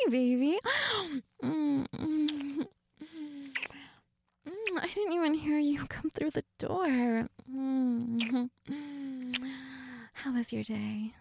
baby. Mm. I didn't even hear you come through the door. How was your day?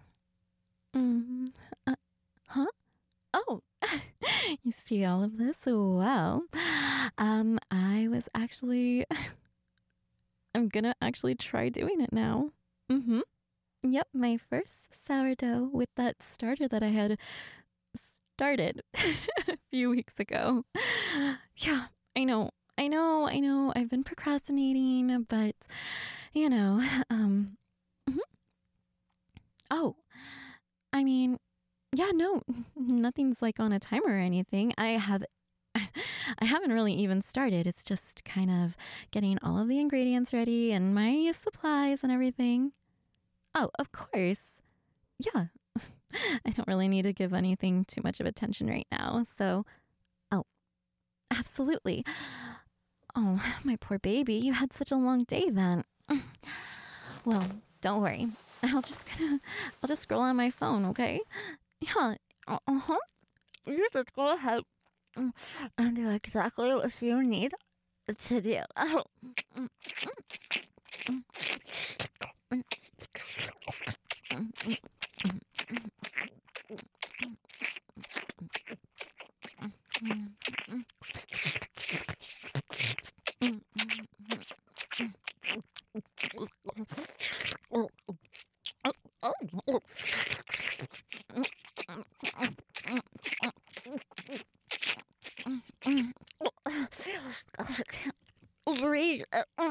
Huh? Oh, you see all of this? Well, I was actually, I'm gonna actually try doing it now. Yep, my first sourdough with that starter that I had started a few weeks ago. Yeah, I know. I've been procrastinating, but mhm. Oh, I mean, yeah, no, nothing's like on a timer or anything. I haven't really even started. It's just kind of getting all of the ingredients ready and my supplies and everything. Oh, of course. Yeah. I don't really need to give anything too much of attention right now. So, oh, absolutely. Oh, my poor baby. You had such a long day then. Well, don't worry. I'll just scroll on my phone, okay? Yeah. Uh-huh. You just go ahead and do exactly what you need to do. Oh. Breathe.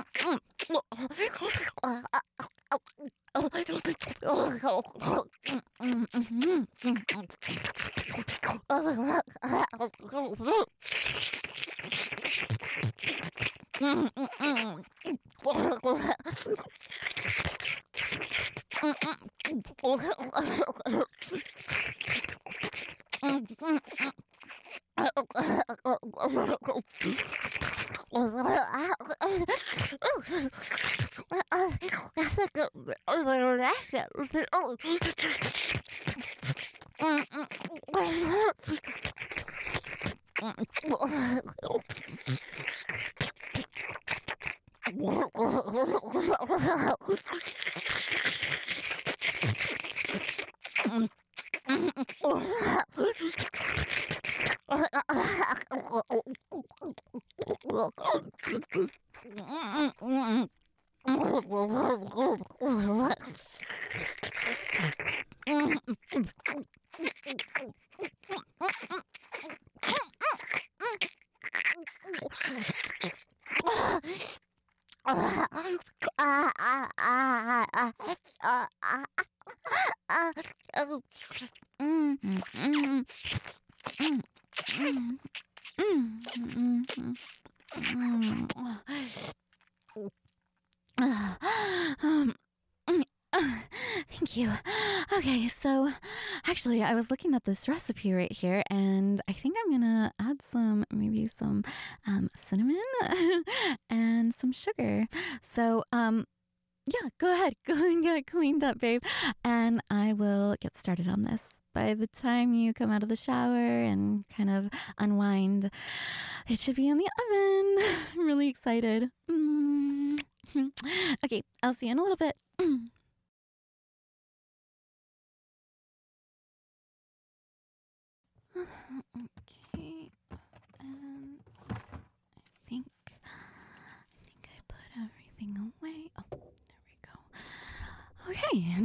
Thank you. Okay, so actually, I was looking at this recipe right here, and I think I'm gonna add maybe some cinnamon and some sugar. So, yeah, go ahead, go and get it cleaned up, babe, and I will get started on this. By the time you come out of the shower and kind of unwind, it should be in the oven. I'm really excited. Okay, I'll see you in a little bit. Okay, I think I put everything away. Oh, there we go. Okay,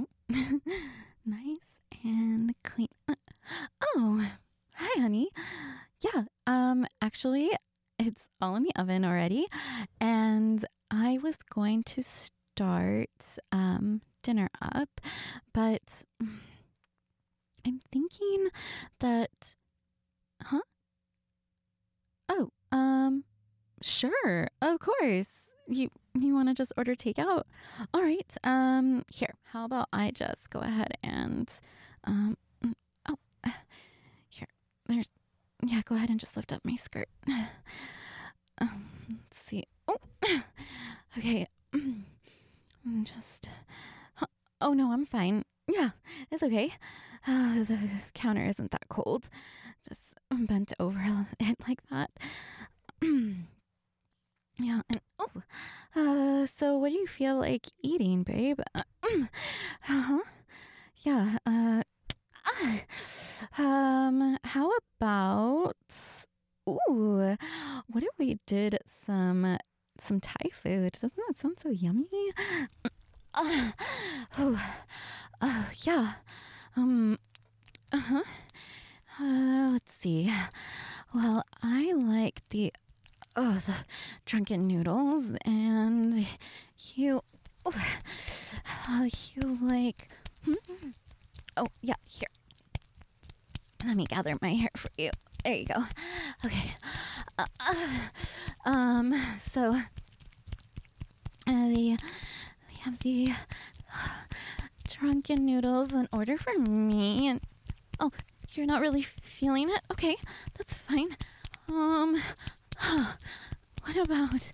nice and clean. Oh, hi, honey. Yeah, actually, it's all in the oven already, and I was going to start dinner up, but I'm thinking that, huh? Oh, sure, of course. You want to just order takeout? All right. Here. How about I just go ahead and, oh, here. Yeah. Go ahead and just lift up my skirt. Let's see. Oh, okay. Just. Oh no, I'm fine. Yeah, it's okay. The counter isn't that cold. Just bent over it like that. Yeah, and so what do you feel like eating, babe? Uh-huh. Yeah, how about, ooh, what if we did some Thai food? Doesn't that sound so yummy? Uh, oh, yeah. Um, uh-huh. Let's see. Well, I like the drunken noodles, and you, oh, you like, oh, yeah, here. Let me gather my hair for you. There you go. Okay. So, we have the drunken noodles in order for me, and, oh, you're not really feeling it? Okay, that's fine. What about,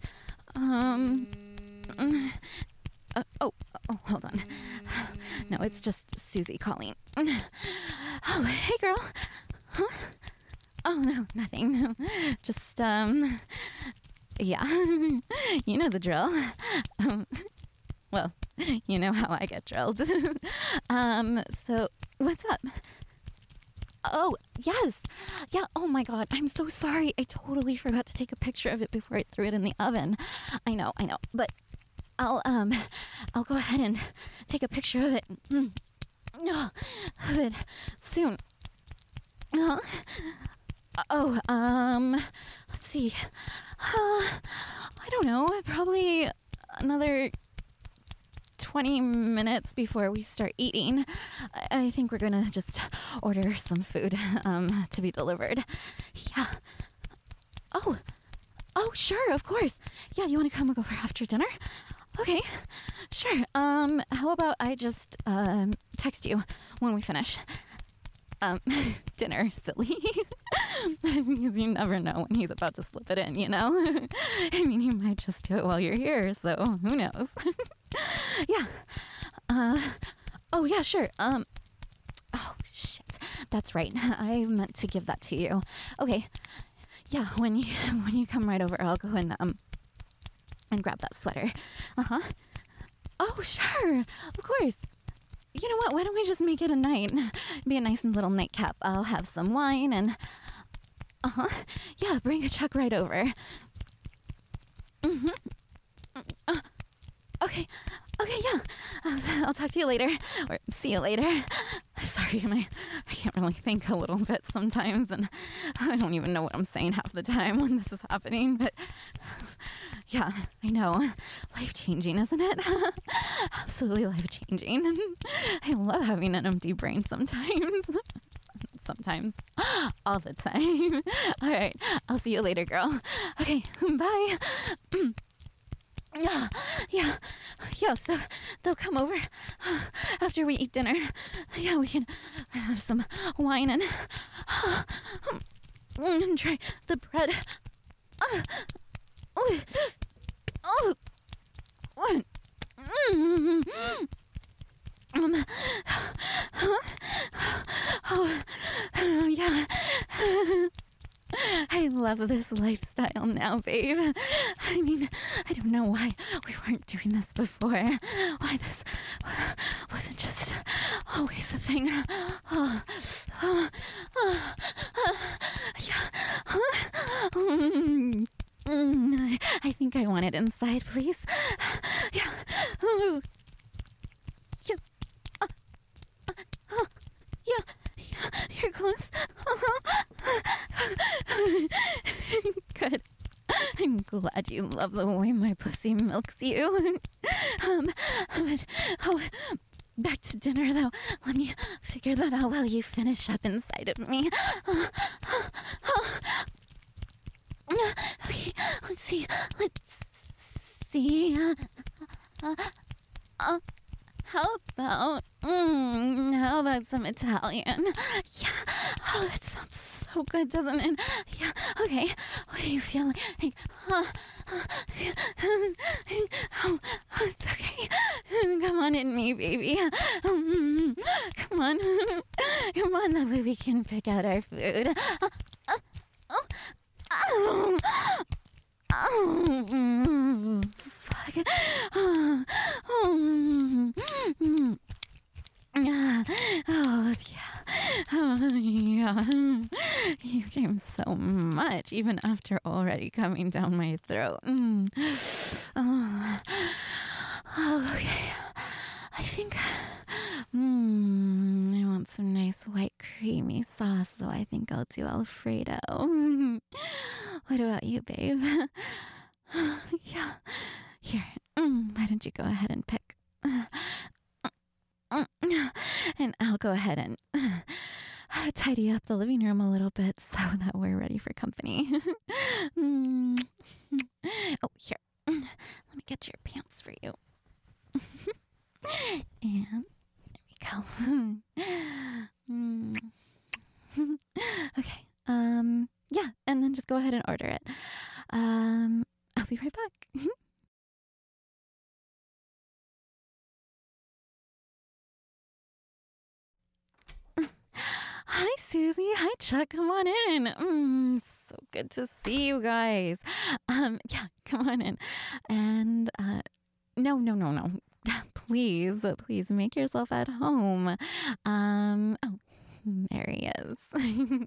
hold on. No, it's just Susie calling. Oh, hey, girl. Huh? Oh, no, nothing. Just, yeah. You know the drill. Well, you know how I get drilled. So, what's up? Oh, yes. Yeah, oh my God. I'm so sorry. I totally forgot to take a picture of it before I threw it in the oven. I know. But I'll go ahead and take a picture of it. Of it soon. Let's see. I don't know. Probably another 20 minutes before we start eating. I think we're gonna just order some food to be delivered. Yeah. Oh, sure, of course. Yeah, you want to come over after dinner? Okay, sure. How about I just text you when we finish? Dinner, silly. Because you never know when he's about to slip it in, you know? I mean, he might just do it while you're here, so who knows? Yeah. Oh, yeah, sure. Oh, shit. That's right. I meant to give that to you. Okay. Yeah, when you come right over, I'll go and grab that sweater. Uh-huh. Oh, sure. Of course. You know what? Why don't we just make it a night? Be a nice little nightcap. I'll have some wine and... Uh-huh. Yeah, bring a chuck right over. Mm-hmm. Okay. Okay, yeah. I'll talk to you later. Or see you later. Sorry, I can't really think a little bit sometimes, and I don't even know what I'm saying half the time when this is happening, but... Yeah, I know. Life-changing, isn't it? Absolutely life-changing. I love having an empty brain sometimes. Sometimes. All the time. All right. I'll see you later, girl. Okay. Bye. Yeah. So they'll come over after we eat dinner. Yeah, we can have some wine and try the bread. Yeah. I love this lifestyle now, babe. I mean, I don't know why we weren't doing this before. Why this wasn't just always a thing. I think I want it inside, please. Yeah. Yeah, you're close. Good. I'm glad you love the way my pussy milks you. But, back to dinner, though. Let me figure that out while you finish up inside of me. Okay, let's see. How about some Italian? Yeah. Oh, that sounds so good, doesn't it? Yeah. Okay. What do you feel like? Oh, it's okay. Come on in me, baby. on. Come on, that way we can pick out our food. Fuck. Oh, yeah. Yeah. You came so much, even after already coming down my throat. Oh. Okay. I think I want some nice white creamy sauce, so I think I'll do Alfredo. What about you, babe? Yeah. Here. Why don't you go ahead and pick? And I'll go ahead and tidy up the living room a little bit so that we're ready for company. Oh, here. Let me get your pants for you. And there we go. Okay. Yeah, and then just go ahead and order it. I'll be right back. Hi, Susie. Hi, Chuck. Come on in. So good to see you guys. Yeah, come on in. And, no. Please make yourself at home. Oh, there he is.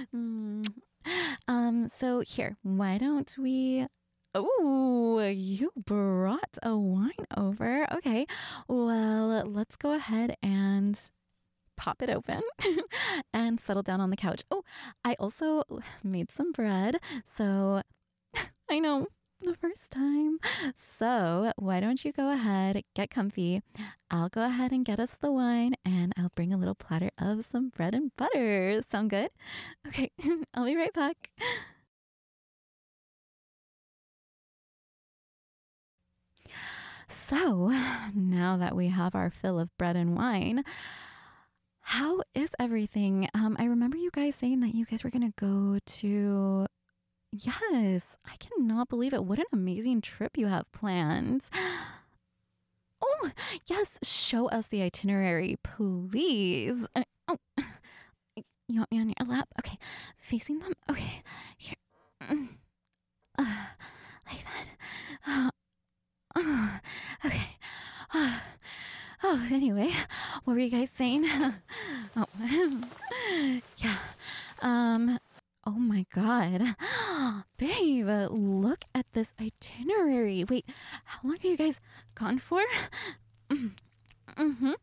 So here, why don't we... Oh, you brought a wine over. Okay, well, let's go ahead and pop it open and settle down on the couch. Oh, I also made some bread. So I know, the first time. So why don't you go ahead, get comfy. I'll go ahead and get us the wine, and I'll bring a little platter of some bread and butter. Sound good? Okay, I'll be right back. So now that we have our fill of bread and wine, how is everything? I remember you guys saying that you guys were going to go to... Yes, I cannot believe it. What an amazing trip you have planned. Oh, yes, show us the itinerary, please. Oh, you want me on your lap? Okay, facing them? Okay, here. Like that. Okay. Oh, anyway, what were you guys saying? Oh, yeah. Oh my God. Babe, look at this itinerary. Wait, how long have you guys gone for? Mm-hmm.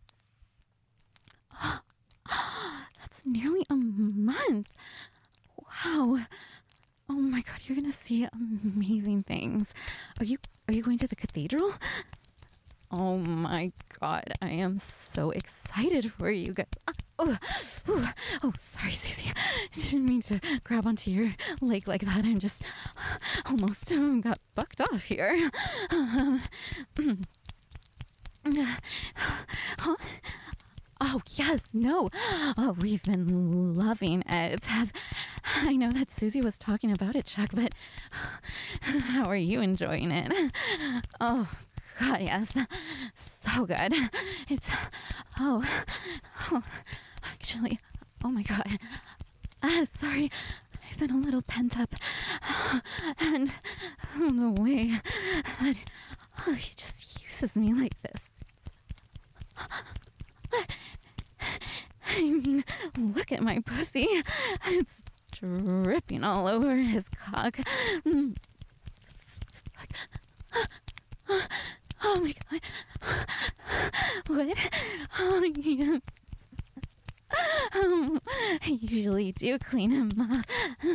That's nearly a month. Wow. Oh my God, you're gonna see amazing things. Are you going to the cathedral? Oh my God, I am so excited for you guys. Oh, sorry, Susie. I didn't mean to grab onto your leg like that. I'm just almost got bucked off here. Huh? Oh, yes, no. Oh, we've been loving it. I know that Susie was talking about it, Chuck, but how are you enjoying it? Oh, God, yes. So good. It's, actually, oh my God. Sorry, I've been a little pent up. And the way that he just uses me like this. I mean, look at my pussy. It's dripping all over his cock. Oh my God. What? Oh, yeah. I usually do clean him up.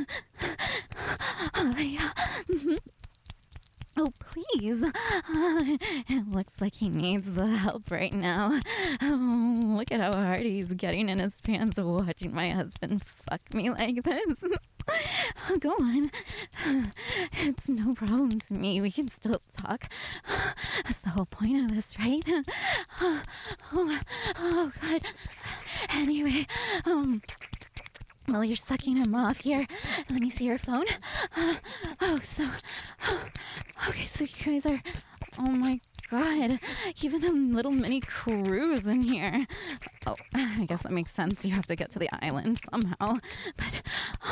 Oh, yeah. Oh, please. It looks like he needs the help right now. Oh, look at how hard he's getting in his pants watching my husband fuck me like this. Oh, go on. It's no problem to me. We can still talk. That's the whole point of this, right? Oh, God. Anyway, while you're sucking him off here, let me see your phone. Okay, so you guys are, oh my god, even a little mini cruise in here. Oh, I guess that makes sense. You have to get to the island somehow. But,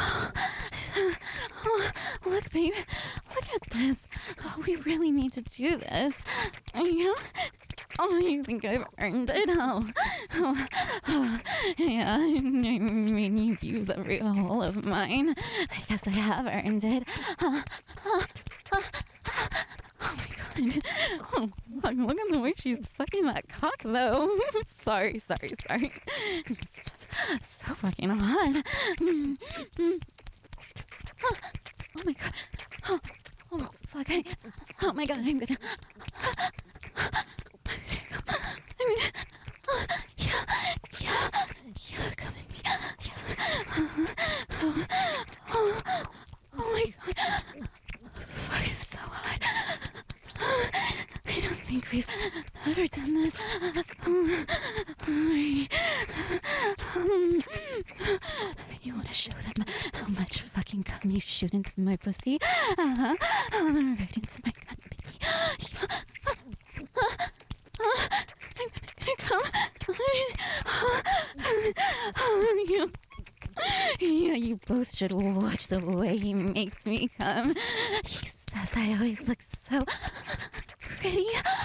look, babe, look at this. Oh, we really need to do this. Yeah? Oh, you think I've earned it? Yeah, I mean, you've used every hole of mine. I guess I have earned it. Oh my god. Oh, fuck, look at the way she's sucking that cock, though. Sorry. It's just so fucking hot. Oh my god. Oh fuck. Oh my god, I'm gonna. Yeah, come at me. Yeah. Oh my god. Fuck, it's so hot. I don't think we've ever done this. You want to show them how much fucking cum you shoot into my pussy? Right into my gut, baby. I'm gonna come. Yeah, you both should watch the way he makes me come. He says I always look so pretty.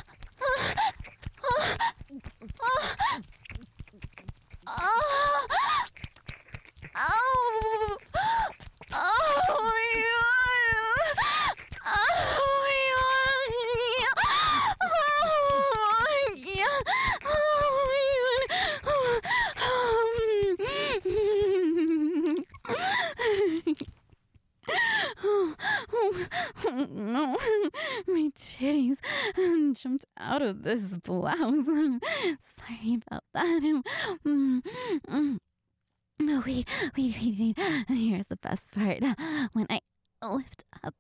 No, my titties jumped out of this blouse. Sorry about that. No, wait. Here's the best part. When I lift up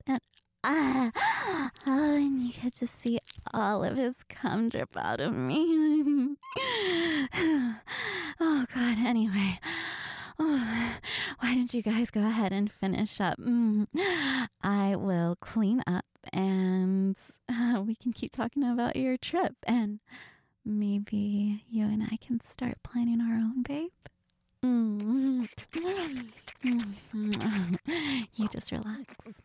and you get to see all of his cum drip out of me. Oh, God, anyway. Oh, why don't you guys go ahead and finish up? I will clean up and we can keep talking about your trip. And maybe you and I can start planning our own, babe. You just relax.